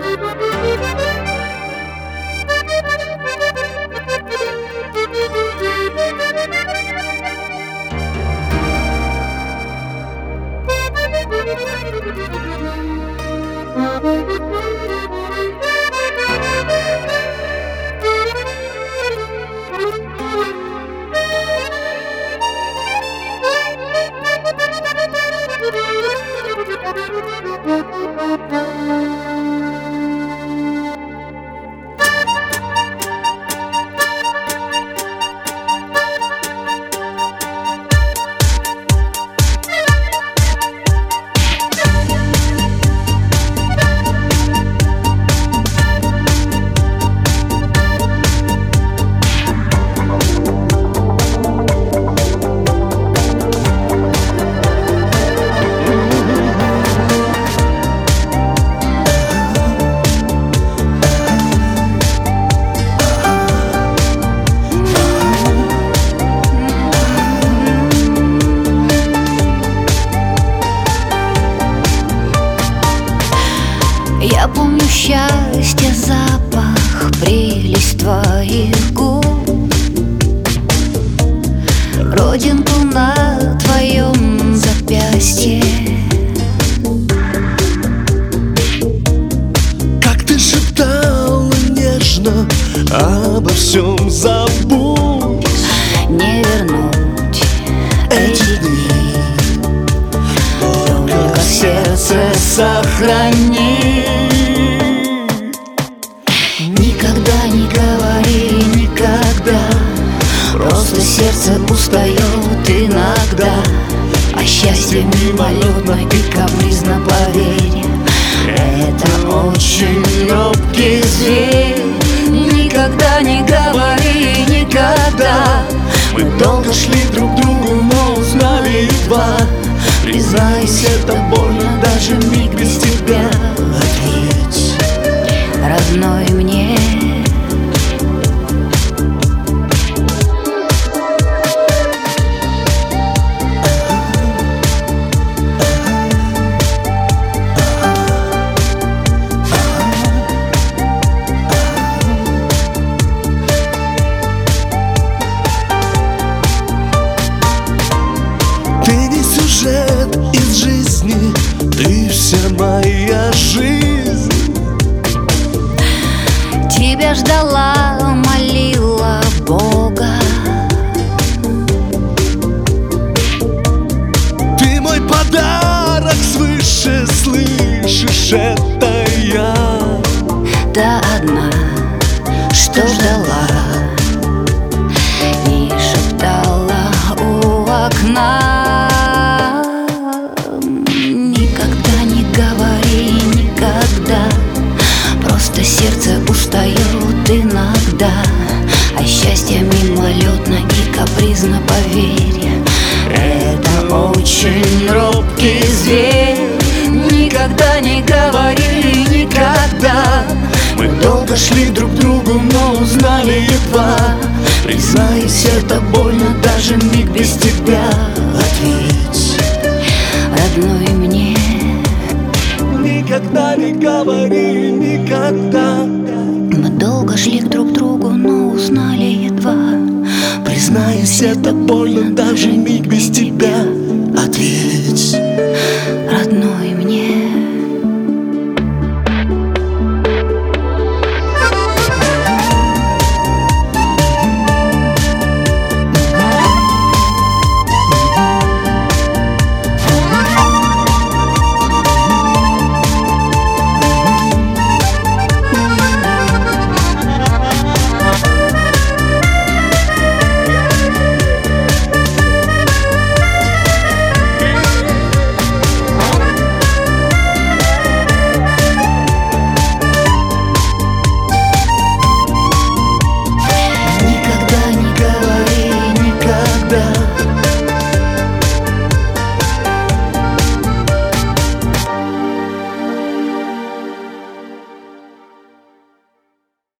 Я помню счастье, запах, прелесть твоих губ, родинку на твоем запястье. Как ты шептала нежно: обо всем забудь, не вернуть эти дни, только сердце сохрани. Никогда не говори никогда, просто сердце устает иногда. А счастье мимолетно и капризно, поверь, это очень робкий зверь. Никогда не говори никогда. мы долго шли друг к другу, но узнали едва. Признайся, это больно, даже миг без тебя. Ответь, родной мне. ты не сюжет из жизни, ты вся моя жизнь. Тебя ждала, молила Бога. Ты мой подарок свыше, слышишь, это я. Та одна, что ждала и шептала у окна. Никогда не говори никогда, просто сердце устает иногда. А счастье мимолетно и капризно, поверь, это очень робкий зверь. Никогда не говори никогда. Мы долго шли друг к другу, но узнали едва. Признайся, это больно, даже миг без тебя. Ответь, Родной мне. никогда не говори никогда. Мы долго шли друг к другу, но узнали едва. Признайся, это больно, даже миг